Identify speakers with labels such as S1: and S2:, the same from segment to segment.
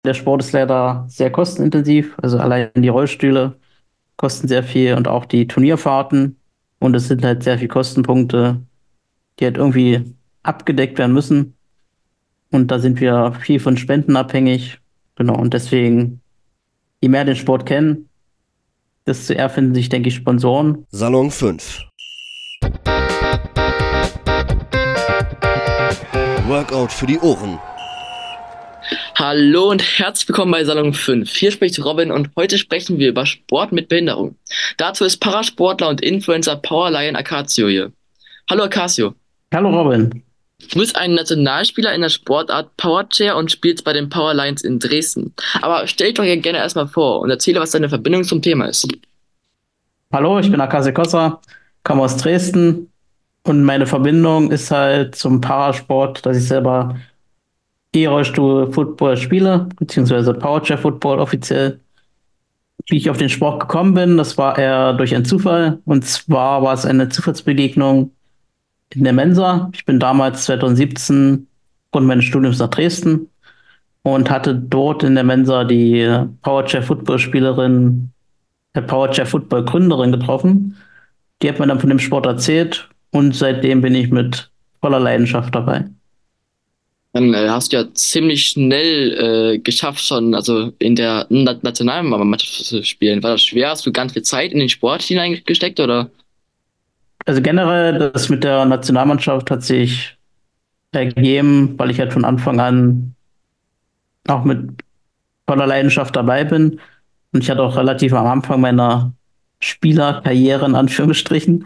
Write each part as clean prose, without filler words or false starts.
S1: Der Sport ist leider sehr kostenintensiv. Also allein die Rollstühle kosten sehr viel und auch die Turnierfahrten. Und es sind halt sehr viele Kostenpunkte, die halt irgendwie abgedeckt werden müssen. Und da sind wir viel von Spenden abhängig. Genau. Und deswegen, je mehr den Sport kennen, desto eher finden sich, denke ich, Sponsoren.
S2: Salon 5. Workout für die Ohren.
S3: Hallo und herzlich willkommen bei Salon 5. Hier spricht Robin und heute sprechen wir über Sport mit Behinderung. Dazu ist Parasportler und Influencer Powerlion Acatio hier. Hallo Acatio,
S1: Hallo Robin.
S3: du bist ein Nationalspieler in der Sportart Powerchair und spielst bei den Power Lions in Dresden. Aber stell dich doch hier gerne erstmal vor und erzähle, was deine Verbindung zum Thema ist.
S1: Hallo, ich bin Akase Kossa, komme aus Dresden und meine Verbindung ist halt zum Parasport, dass ich selber E-Rollstuhl-Football spiele, beziehungsweise Powerchair-Football offiziell. Wie ich auf den Sport gekommen bin, das war eher durch einen Zufall. Und zwar war es eine Zufallsbegegnung in der Mensa. Ich bin damals 2017 aufgrund meines Studiums nach Dresden und hatte dort in der Mensa die Powerchair-Football-Spielerin, Powerchair-Football-Gründerin getroffen. Die hat mir dann von dem Sport erzählt und seitdem bin ich mit voller Leidenschaft dabei.
S3: Dann hast du ja ziemlich schnell geschafft, schon also in der Nationalmannschaft zu spielen. War das schwer? Hast du ganz viel Zeit in den Sport hineingesteckt oder?
S1: Also generell, das mit der Nationalmannschaft hat sich ergeben, weil ich halt von Anfang an auch mit voller Leidenschaft dabei bin. Und ich hatte auch relativ am Anfang meiner Spielerkarriere in Anführungsstrichen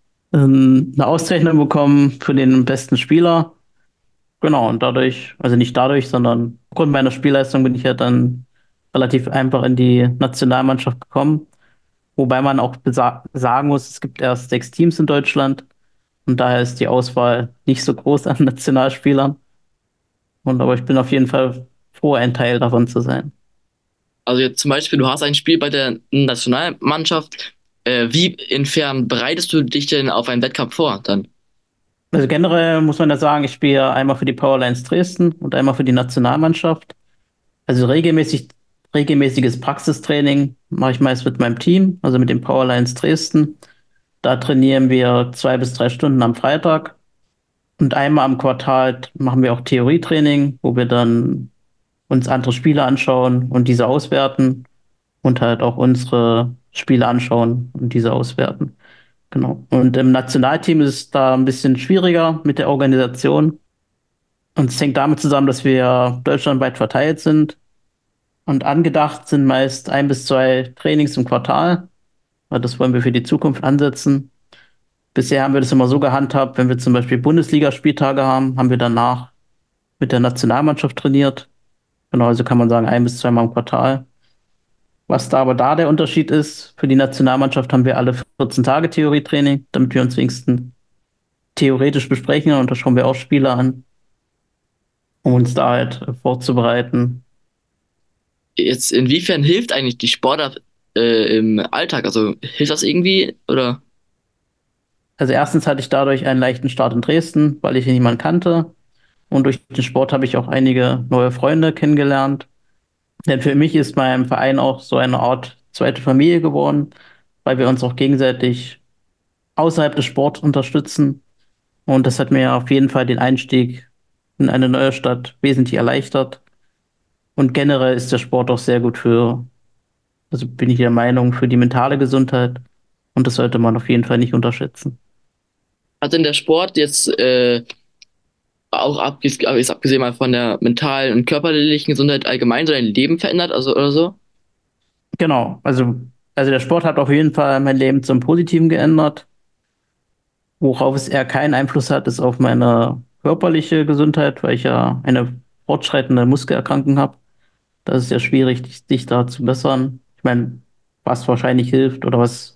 S1: eine Auszeichnung bekommen für den besten Spieler. Genau, und dadurch, also nicht dadurch, sondern aufgrund meiner Spielleistung bin ich ja dann relativ einfach in die Nationalmannschaft gekommen. Wobei man auch sagen muss, es gibt erst 6 Teams in Deutschland und daher ist die Auswahl nicht so groß an Nationalspielern. Und aber ich bin auf jeden Fall froh, ein Teil davon zu sein.
S3: Also jetzt zum Beispiel, du hast ein Spiel bei der Nationalmannschaft. Wie inwiefern bereitest du dich denn auf einen Wettkampf vor dann?
S1: Also generell muss man ja sagen, ich spiele einmal für die Powerlines Dresden und einmal für die Nationalmannschaft. Also regelmäßiges Praxistraining mache ich meist mit meinem Team, also mit den Powerlines Dresden. Da trainieren wir 2 bis 3 Stunden am Freitag. Und einmal am Quartal machen wir auch Theorietraining, wo wir dann uns andere Spiele anschauen und diese auswerten und halt auch unsere Spiele anschauen und diese auswerten. Genau. Und im Nationalteam ist es da ein bisschen schwieriger mit der Organisation. Und es hängt damit zusammen, dass wir deutschlandweit verteilt sind. Und angedacht sind meist 1 bis 2 Trainings im Quartal. Weil das wollen wir für die Zukunft ansetzen. Bisher haben wir das immer so gehandhabt, wenn wir zum Beispiel Bundesligaspieltage haben, haben wir danach mit der Nationalmannschaft trainiert. Genau, also kann man sagen, 1 bis 2 Mal im Quartal. Was da aber der Unterschied ist, für die Nationalmannschaft haben wir alle 14 Tage Theorietraining, damit wir uns wenigstens theoretisch besprechen und da schauen wir auch Spiele an, um uns da halt vorzubereiten.
S3: Jetzt inwiefern hilft eigentlich die Sportart im Alltag? Also hilft das irgendwie oder?
S1: Also erstens hatte ich dadurch einen leichten Start in Dresden, weil ich niemanden kannte. Und durch den Sport habe ich auch einige neue Freunde kennengelernt. Denn für mich ist mein Verein auch so eine Art zweite Familie geworden, weil wir uns auch gegenseitig außerhalb des Sports unterstützen. Und das hat mir auf jeden Fall den Einstieg in eine neue Stadt wesentlich erleichtert. Und generell ist der Sport auch sehr gut für, also bin ich der Meinung, für die mentale Gesundheit. Und das sollte man auf jeden Fall nicht unterschätzen.
S3: Hat denn der Sport jetzt auch ist abgesehen mal von der mentalen und körperlichen Gesundheit allgemein so dein Leben verändert, also oder so?
S1: Genau, also der Sport hat auf jeden Fall mein Leben zum Positiven geändert. Worauf es eher keinen Einfluss hat, ist auf meine körperliche Gesundheit, weil ich ja eine fortschreitende Muskelerkrankung habe. Das ist ja schwierig, dich da zu bessern. Ich meine, was wahrscheinlich hilft oder was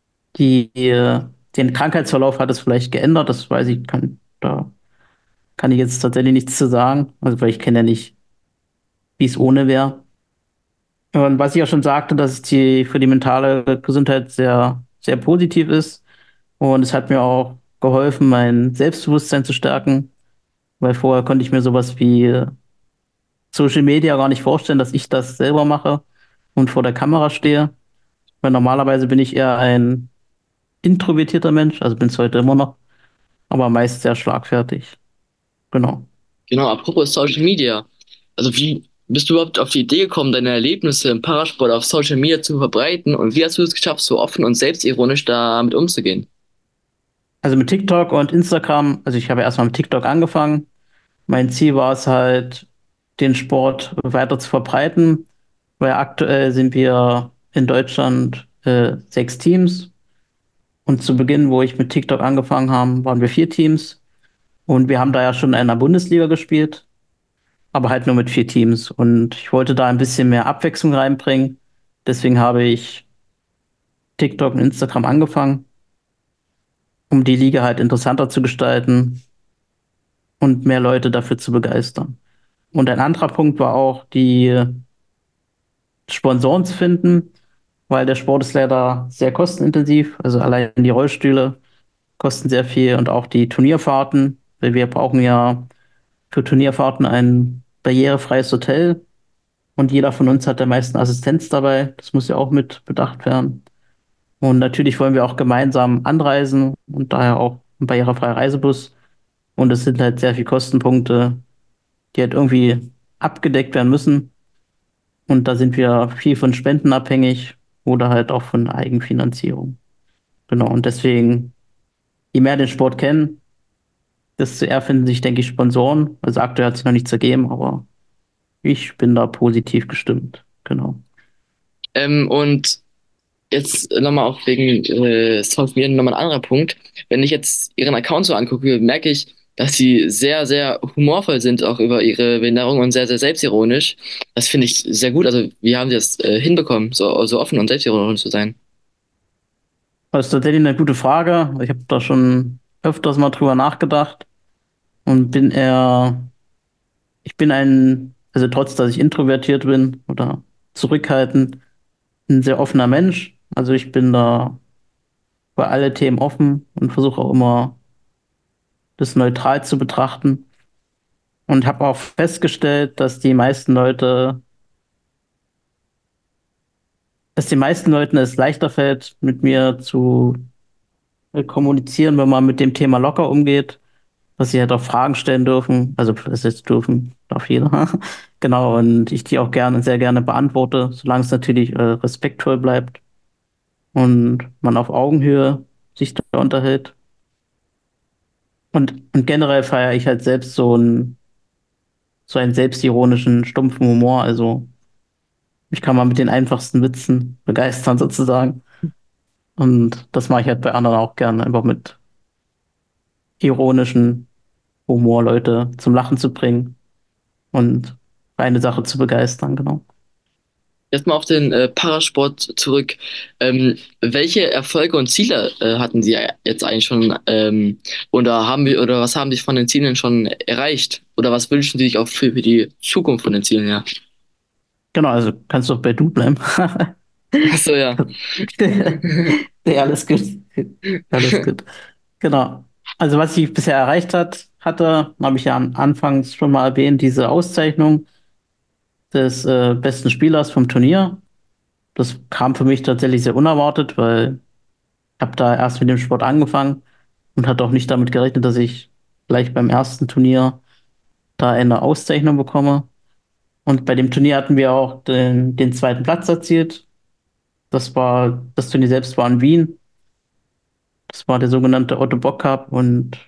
S1: den Krankheitsverlauf hat es vielleicht geändert, das weiß ich, da kann ich jetzt tatsächlich nichts zu sagen. Also, weil ich kenne ja nicht, wie es ohne wäre. Und was ich ja schon sagte, dass es für die mentale Gesundheit sehr, sehr positiv ist. Und es hat mir auch geholfen, mein Selbstbewusstsein zu stärken, weil vorher konnte ich mir sowas wie Social Media gar nicht vorstellen, dass ich das selber mache und vor der Kamera stehe. Weil normalerweise bin ich eher ein introvertierter Mensch, also bin es heute immer noch, aber meist sehr schlagfertig. Genau.
S3: Genau, apropos Social Media. Also wie bist du überhaupt auf die Idee gekommen, deine Erlebnisse im Parasport auf Social Media zu verbreiten und wie hast du es geschafft, so offen und selbstironisch damit umzugehen?
S1: Also mit TikTok und Instagram, also ich habe erstmal mit TikTok angefangen. Mein Ziel war es halt, den Sport weiter zu verbreiten, weil aktuell sind wir in Deutschland 6 Teams. Und zu Beginn, wo ich mit TikTok angefangen habe, waren wir 4 Teams. Und wir haben da ja schon in einer Bundesliga gespielt, aber halt nur mit 4 Teams. Und ich wollte da ein bisschen mehr Abwechslung reinbringen. Deswegen habe ich TikTok und Instagram angefangen, um die Liga halt interessanter zu gestalten und mehr Leute dafür zu begeistern. Und ein anderer Punkt war auch, die Sponsoren zu finden, weil der Sport ist leider sehr kostenintensiv. Also allein die Rollstühle kosten sehr viel und auch die Turnierfahrten, weil wir brauchen ja für Turnierfahrten ein barrierefreies Hotel und jeder von uns hat der meisten Assistenz dabei. Das muss ja auch mit bedacht werden. Und natürlich wollen wir auch gemeinsam anreisen und daher auch ein barrierefreier Reisebus. Und es sind halt sehr viele Kostenpunkte, die halt irgendwie abgedeckt werden müssen. Und da sind wir viel von Spenden abhängig oder halt auch von Eigenfinanzierung. Genau. Und deswegen, je mehr den Sport kennen, desto eher finden sich, denke ich, Sponsoren. Also aktuell hat sich noch nichts ergeben, aber ich bin da positiv gestimmt. Genau.
S3: Und jetzt nochmal auch wegen Social Media nochmal ein anderer Punkt. Wenn ich jetzt ihren Account so angucke, merke ich, dass sie sehr, sehr humorvoll sind, auch über ihre Behinderung und sehr, sehr selbstironisch. Das finde ich sehr gut. Also, wie haben sie das hinbekommen, so offen und selbstironisch zu sein?
S1: Das ist tatsächlich eine gute Frage. Ich habe da schon öfters mal drüber nachgedacht und ich bin also trotz, dass ich introvertiert bin oder zurückhaltend, ein sehr offener Mensch. Also ich bin da bei alle Themen offen und versuche auch immer, das neutral zu betrachten. Und habe auch festgestellt, dass den meisten Leuten es leichter fällt, mit mir zu kommunizieren, wenn man mit dem Thema locker umgeht, dass sie halt auch Fragen stellen dürfen. Also das jetzt dürfen, darf jeder. Genau, und ich die auch gerne, sehr gerne beantworte, solange es natürlich respektvoll bleibt und man auf Augenhöhe sich da unterhält. Und generell feiere ich halt selbst so einen selbstironischen, stumpfen Humor. Also mich kann man mit den einfachsten Witzen begeistern sozusagen. Und das mache ich halt bei anderen auch gerne, einfach mit ironischen Humor Leute zum Lachen zu bringen und für eine Sache zu begeistern, genau.
S3: Jetzt mal auf den Parasport zurück. Welche Erfolge und Ziele hatten Sie jetzt eigentlich schon oder was haben Sie von den Zielen schon erreicht? Oder was wünschen Sie sich auch für die Zukunft von den Zielen her?
S1: Genau, also kannst du auch bei du bleiben.
S3: Achso, ja.
S1: Nee, alles gut. Alles gut. Genau. Also was ich bisher hatte, habe ich ja anfangs schon mal erwähnt, diese Auszeichnung des besten Spielers vom Turnier. Das kam für mich tatsächlich sehr unerwartet, weil ich habe da erst mit dem Sport angefangen und hatte auch nicht damit gerechnet, dass ich gleich beim ersten Turnier da eine Auszeichnung bekomme. Und bei dem Turnier hatten wir auch den zweiten Platz erzielt. Das Turnier selbst war in Wien. Das war der sogenannte Otto Bock Cup und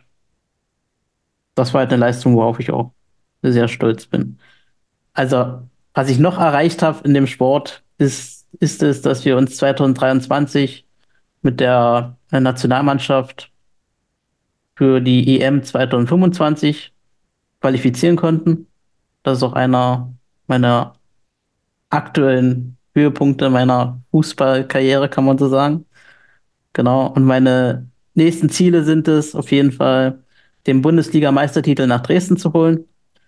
S1: das war halt eine Leistung, worauf ich auch sehr stolz bin. Also, was ich noch erreicht habe in dem Sport, ist es, dass wir uns 2023 mit der Nationalmannschaft für die EM 2025 qualifizieren konnten. Das ist auch einer meiner aktuellen Höhepunkte meiner Fußballkarriere, kann man so sagen. Genau. Und meine nächsten Ziele sind es, auf jeden Fall den Bundesliga-Meistertitel nach Dresden zu holen.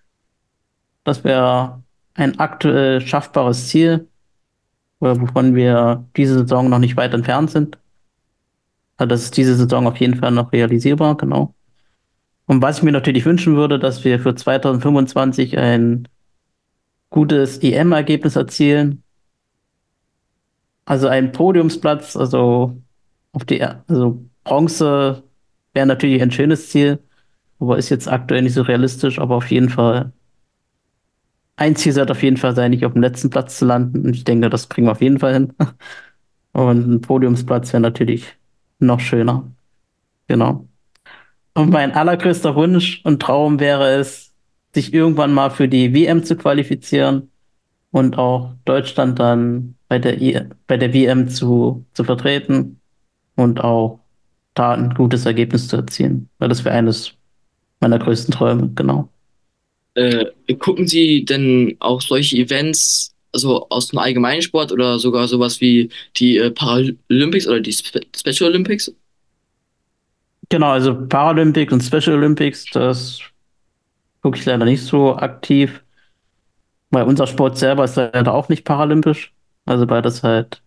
S1: Das wäre ein aktuell schaffbares Ziel, wovon wir diese Saison noch nicht weit entfernt sind. Also das ist diese Saison auf jeden Fall noch realisierbar, genau. Und was ich mir natürlich wünschen würde, dass wir für 2025 gutes EM-Ergebnis erzielen. Also ein Podiumsplatz, also Bronze wäre natürlich ein schönes Ziel, aber ist jetzt aktuell nicht so realistisch, aber auf jeden Fall, ein Ziel sollte auf jeden Fall sein, nicht auf dem letzten Platz zu landen. Und ich denke, das kriegen wir auf jeden Fall hin. Und ein Podiumsplatz wäre natürlich noch schöner. Genau. Und mein allergrößter Wunsch und Traum wäre es, sich irgendwann mal für die WM zu qualifizieren und auch Deutschland dann bei der WM zu vertreten und auch da ein gutes Ergebnis zu erzielen. Weil das wäre eines meiner größten Träume, genau.
S3: Gucken Sie denn auch solche Events, also aus dem Allgemeinsport oder sogar sowas wie die Paralympics oder die Special Olympics?
S1: Genau, also Paralympics und Special Olympics, das gucke ich leider nicht so aktiv, weil unser Sport selber ist leider auch nicht paralympisch. Also weil das halt,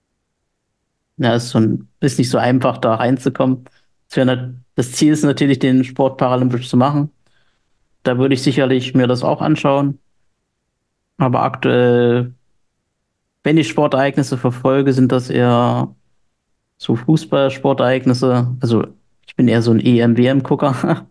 S1: ja, ist nicht so einfach, da reinzukommen. Das Ziel ist natürlich, den Sport paralympisch zu machen. Da würde ich sicherlich mir das auch anschauen. Aber aktuell, wenn ich Sportereignisse verfolge, sind das eher so Fußball-Sportereignisse. Also ich bin eher so ein EM-WM-Gucker.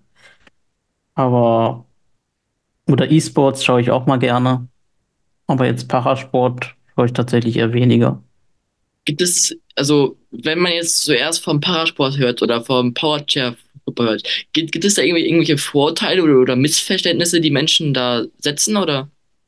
S1: Aber, oder E-Sports schaue ich auch mal gerne. Aber jetzt Parasport schaue ich tatsächlich eher weniger.
S3: Gibt es, also wenn man jetzt zuerst vom Parasport hört oder vom Powerchair Football hört, gibt es da irgendwelche Vorteile oder Missverständnisse, die Menschen da setzen oder?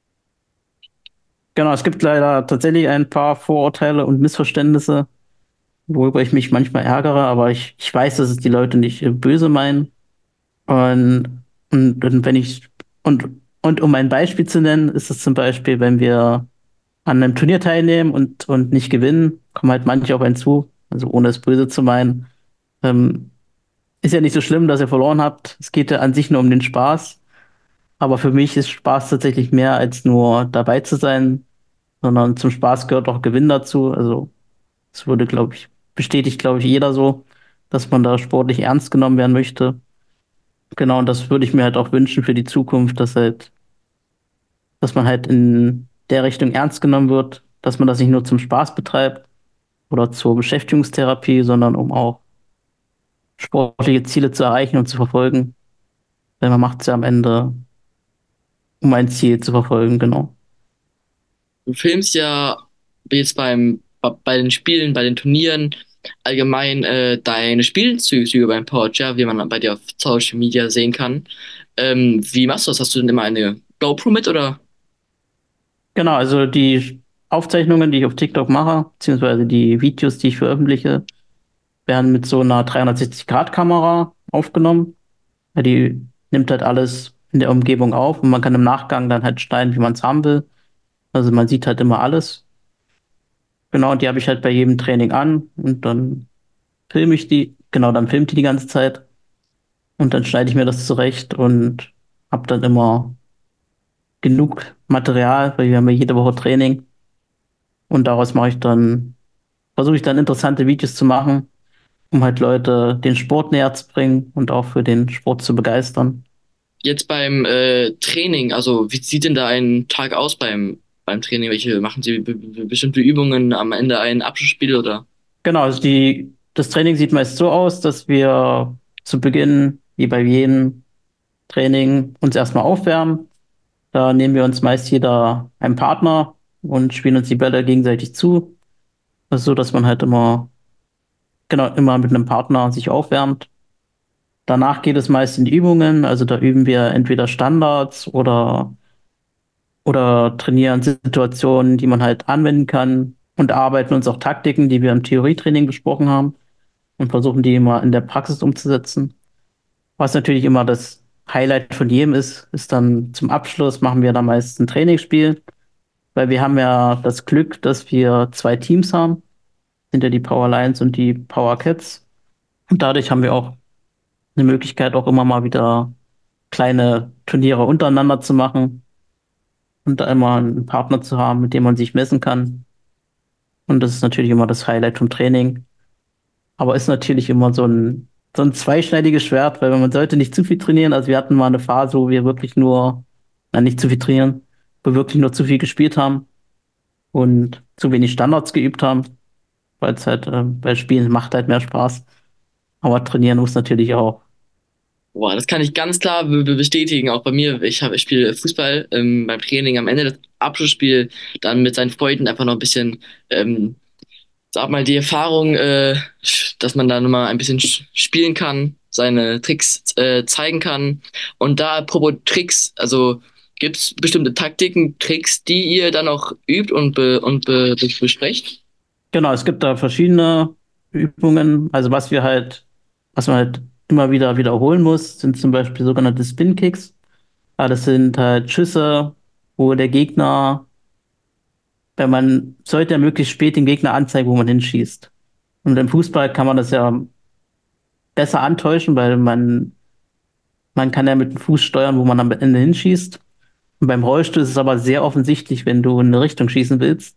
S1: Genau, es gibt leider tatsächlich ein paar Vorurteile und Missverständnisse, worüber ich mich manchmal ärgere, aber ich weiß, dass es die Leute nicht böse meinen. Und, und wenn ich, und, und um ein Beispiel zu nennen, ist es zum Beispiel, wenn wir an einem Turnier teilnehmen und nicht gewinnen, kommen halt manche auf einen zu, also ohne es böse zu meinen. Ähm, Ist ja nicht so schlimm, dass ihr verloren habt. Es geht ja an sich nur um den Spaß. Aber für mich ist Spaß tatsächlich mehr als nur dabei zu sein, sondern zum Spaß gehört auch Gewinn dazu. Also es wurde, glaube ich, bestätigt, glaube ich, jeder so, dass man da sportlich ernst genommen werden möchte. Genau, und das würde ich mir halt auch wünschen für die Zukunft, dass man halt in der Richtung ernst genommen wird, dass man das nicht nur zum Spaß betreibt oder zur Beschäftigungstherapie, sondern um auch sportliche Ziele zu erreichen und zu verfolgen. Denn man macht es ja am Ende, um ein Ziel zu verfolgen, genau.
S3: Du filmst ja jetzt bei den Spielen, bei den Turnieren allgemein deine Spielzüge beim Powerchair, wie man bei dir auf Social Media sehen kann. Wie machst du das? Hast du denn immer eine GoPro mit oder?
S1: Genau, also die Aufzeichnungen, die ich auf TikTok mache, beziehungsweise die Videos, die ich veröffentliche, werden mit so einer 360-Grad-Kamera aufgenommen. Ja, die nimmt halt alles in der Umgebung auf und man kann im Nachgang dann halt schneiden, wie man es haben will. Also man sieht halt immer alles. Genau, und die habe ich halt bei jedem Training an und dann filme ich die. Genau, dann filmt die ganze Zeit und dann schneide ich mir das zurecht und habe dann immer genug Material, weil wir haben ja jede Woche Training und daraus versuche ich dann interessante Videos zu machen, um halt Leute den Sport näher zu bringen und auch für den Sport zu begeistern.
S3: Jetzt beim Training, also wie sieht denn da ein Tag aus beim Training? Welche machen Sie bestimmte Übungen am Ende ein Abschlussspiel oder?
S1: Genau, also das Training sieht meist so aus, dass wir zu Beginn, wie bei jedem Training, uns erstmal aufwärmen. Da nehmen wir uns meist jeder einen Partner und spielen uns die Bälle gegenseitig zu. Das ist so, dass man halt immer mit einem Partner sich aufwärmt. Danach geht es meist in die Übungen, also da üben wir entweder Standards oder trainieren Situationen, die man halt anwenden kann und arbeiten uns auch Taktiken, die wir im Theorietraining besprochen haben und versuchen die immer in der Praxis umzusetzen. Was natürlich immer das Highlight von jedem ist dann zum Abschluss machen wir dann meist ein Trainingsspiel, weil wir haben ja das Glück, dass wir zwei Teams haben, sind ja die Power Lions und die Power Cats. Und dadurch haben wir auch eine Möglichkeit, auch immer mal wieder kleine Turniere untereinander zu machen und da immer einen Partner zu haben, mit dem man sich messen kann. Und das ist natürlich immer das Highlight vom Training. Aber ist natürlich immer so ein zweischneidiges Schwert, weil man sollte nicht zu viel trainieren. Also wir hatten mal eine Phase, wo wir wirklich nur, nicht zu viel trainieren. wir wirklich nur zu viel gespielt haben und zu wenig Standards geübt haben, weil es halt bei Spielen macht halt mehr Spaß. Aber trainieren muss natürlich auch.
S3: Boah, das kann ich ganz klar bestätigen. Auch bei mir, ich spiele Fußball beim Training am Ende des Abschlussspiel dann mit seinen Freunden einfach noch ein bisschen, ähm, sag mal, die Erfahrung, dass man da nochmal ein bisschen spielen kann, seine Tricks zeigen kann. Und da apropos Tricks, also gibt es bestimmte Taktiken, Tricks, die ihr dann auch übt und besprecht?
S1: Genau, es gibt da verschiedene Übungen. Also was man halt immer wieder wiederholen muss, sind zum Beispiel sogenannte Spin-Kicks. Das sind halt Schüsse, wo der Gegner, wenn man sollte ja möglichst spät den Gegner anzeigen, wo man hinschießt. Und im Fußball kann man das ja besser antäuschen, weil man kann ja mit dem Fuß steuern, wo man am Ende hinschießt. Und beim Rollstuhl ist es aber sehr offensichtlich, wenn du in eine Richtung schießen willst,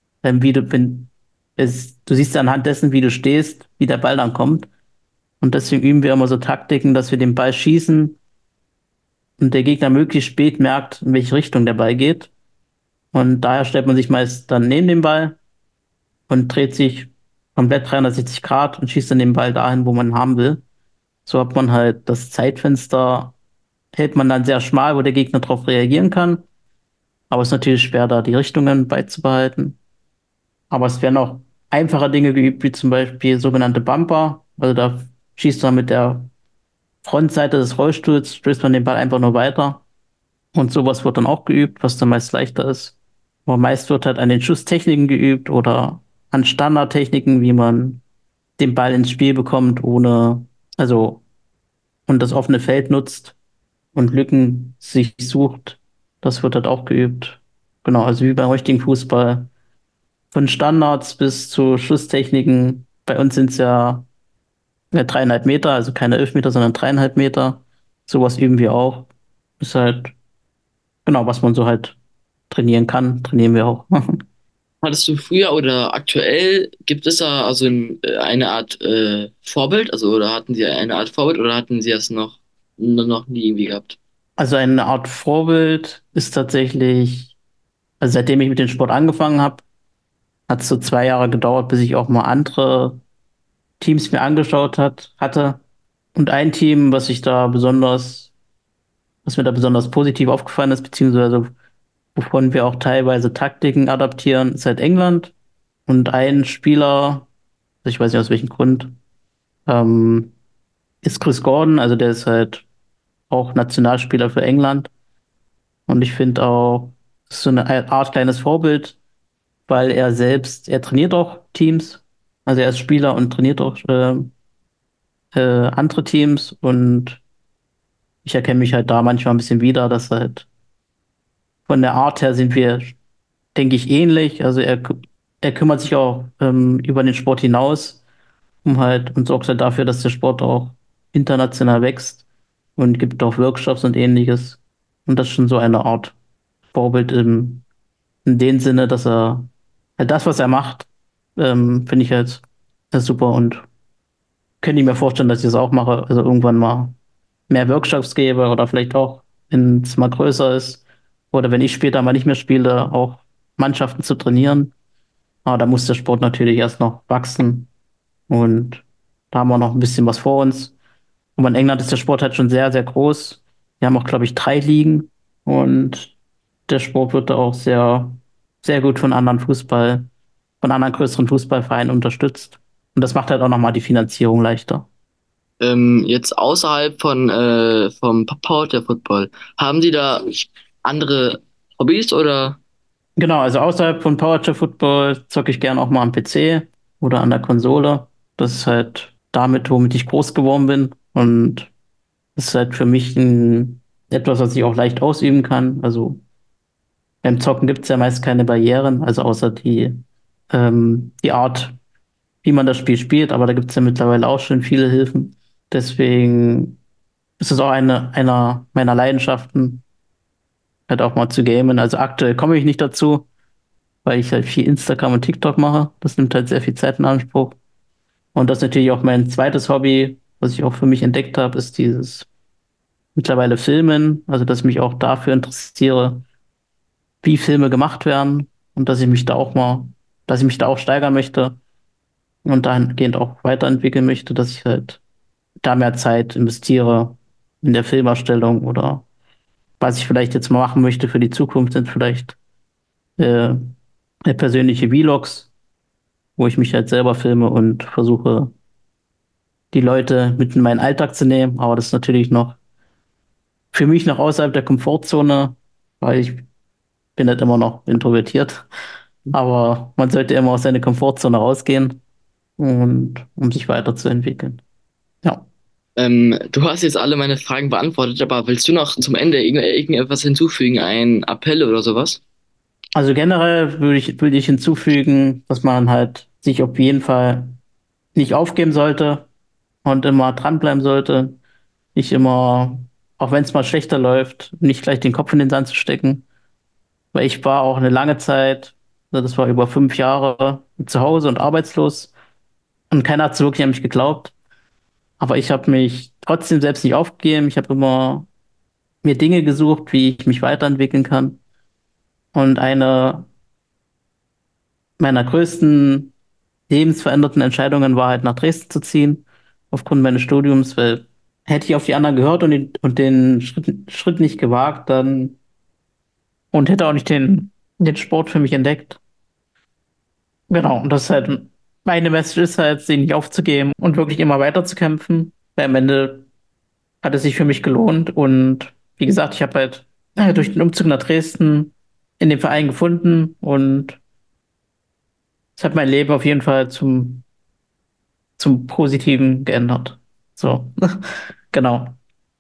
S1: du siehst ja anhand dessen, wie du stehst, wie der Ball dann kommt. Und deswegen üben wir immer so Taktiken, dass wir den Ball schießen und der Gegner möglichst spät merkt, in welche Richtung der Ball geht. Und daher stellt man sich meist dann neben den Ball und dreht sich komplett 360 Grad und schießt dann den Ball dahin, wo man ihn haben will. So hat man halt das Zeitfenster, hält man dann sehr schmal, wo der Gegner darauf reagieren kann. Aber es ist natürlich schwer, da die Richtungen beizubehalten. Aber es werden auch einfache Dinge geübt, wie zum Beispiel sogenannte Bumper. Also da schießt man mit der Frontseite des Rollstuhls, stößt man den Ball einfach nur weiter. Und sowas wird dann auch geübt, was dann meist leichter ist. Aber meist wird halt an den Schusstechniken geübt oder an Standardtechniken, wie man den Ball ins Spiel bekommt, also, und das offene Feld nutzt und Lücken sich sucht. Das wird halt auch geübt. Genau, also wie beim richtigen Fußball. Von Standards bis zu Schusstechniken. Bei uns sind es ja 3,5 Meter, also keine 11 Meter, sondern 3,5 Meter. Sowas üben wir auch. Ist halt, genau, was man so halt trainieren kann, trainieren wir auch.
S3: Hattest du früher oder aktuell, gibt es da also eine Art Vorbild, also oder hatten Sie eine Art Vorbild oder hatten Sie das noch nie irgendwie gehabt?
S1: Also eine Art Vorbild ist tatsächlich, also seitdem ich mit dem Sport angefangen habe, hat es so 2 Jahre gedauert, bis ich auch mal andere Teams mir hatte. Und ein Team, was mir da besonders positiv aufgefallen ist, beziehungsweise wovon wir auch teilweise Taktiken adaptieren, ist halt England. Und ein Spieler, ich weiß nicht aus welchem Grund, ähm, ist Chris Gordon, also der ist halt auch Nationalspieler für England. Und ich finde auch, das ist so eine Art kleines Vorbild, weil er trainiert auch Teams. Also er ist Spieler und trainiert auch andere Teams. Und ich erkenne mich halt da manchmal ein bisschen wieder, dass halt von der Art her sind wir, denke ich, ähnlich. Also er kümmert sich auch über den Sport hinaus, und sorgt halt dafür, dass der Sport auch international wächst und gibt auch Workshops und ähnliches. Und das ist schon so eine Art Vorbild in dem Sinne, dass er halt das, was er macht, finde ich halt super und könnte ich mir vorstellen, dass ich das auch mache. Also irgendwann mal mehr Workshops gebe oder vielleicht auch, wenn es mal größer ist oder wenn ich später mal nicht mehr spiele, auch Mannschaften zu trainieren. Aber da muss der Sport natürlich erst noch wachsen und da haben wir noch ein bisschen was vor uns. Und in England ist der Sport halt schon sehr, sehr groß. Wir haben auch, glaube ich, 3 Ligen und der Sport wird da auch sehr, sehr gut von anderen größeren Fußballvereinen unterstützt. Und das macht halt auch nochmal die Finanzierung leichter.
S3: Jetzt außerhalb vom Power Football, haben Sie da andere Hobbys oder?
S1: Genau, also außerhalb von Powerchair Football zocke ich gern auch mal am PC oder an der Konsole. Das ist halt damit, womit ich groß geworden bin. Und das ist halt für mich etwas, was ich auch leicht ausüben kann. Also beim Zocken gibt es ja meist keine Barrieren, also außer die Art, wie man das Spiel spielt. Aber da gibt es ja mittlerweile auch schon viele Hilfen. Deswegen ist es auch einer meiner Leidenschaften, halt auch mal zu gamen. Also aktuell komme ich nicht dazu, weil ich halt viel Instagram und TikTok mache. Das nimmt halt sehr viel Zeit in Anspruch. Und das ist natürlich auch mein zweites Hobby, was ich auch für mich entdeckt habe, ist dieses mittlerweile Filmen, also dass ich mich auch dafür interessiere. wie Filme gemacht werden und dass ich mich da auch steigern möchte und dahingehend auch weiterentwickeln möchte, dass ich halt da mehr Zeit investiere in der Filmerstellung oder was ich vielleicht jetzt mal machen möchte für die Zukunft, sind vielleicht äh, persönliche Vlogs, wo ich mich halt selber filme und versuche, die Leute mit in meinen Alltag zu nehmen. Aber das ist natürlich noch für mich noch außerhalb der Komfortzone, weil ich bin halt immer noch introvertiert. Aber man sollte immer aus seiner Komfortzone rausgehen und um sich weiterzuentwickeln. Ja.
S3: Du hast jetzt alle meine Fragen beantwortet, aber willst du noch zum Ende irgendetwas hinzufügen? Ein Appell oder sowas?
S1: Also generell würde ich hinzufügen, dass man halt sich auf jeden Fall nicht aufgeben sollte und immer dranbleiben sollte. Nicht immer, auch wenn es mal schlechter läuft, nicht gleich den Kopf in den Sand zu stecken. Weil ich war auch eine lange Zeit, also das war über 5 Jahre, zu Hause und arbeitslos. Und keiner hat so wirklich an mich geglaubt. Aber ich habe mich trotzdem selbst nicht aufgegeben. Ich habe immer mir Dinge gesucht, wie ich mich weiterentwickeln kann. Und eine meiner größten lebensverändernden Entscheidungen war halt nach Dresden zu ziehen, aufgrund meines Studiums, weil hätte ich auf die anderen gehört und den Schritt nicht gewagt, dann und hätte auch nicht den Sport für mich entdeckt. Genau, und das ist halt meine Message ist halt, sie nicht aufzugeben und wirklich immer weiterzukämpfen. Weil am Ende hat es sich für mich gelohnt und wie gesagt, ich habe halt durch den Umzug nach Dresden in dem Verein gefunden und es hat mein Leben auf jeden Fall zum Positiven geändert. So, genau.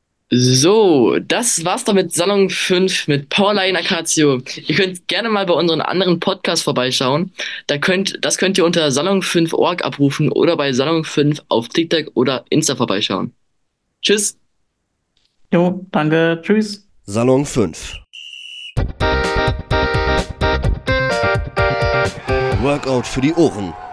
S3: So, das war's dann mit Salon 5 mit Pauline Acatio. Ihr könnt gerne mal bei unseren anderen Podcasts vorbeischauen. Das könnt ihr unter salon5.org abrufen oder bei Salon 5 auf TikTok oder Insta vorbeischauen. Tschüss.
S1: Jo, danke, tschüss.
S2: Salon 5. Workout für die Ohren.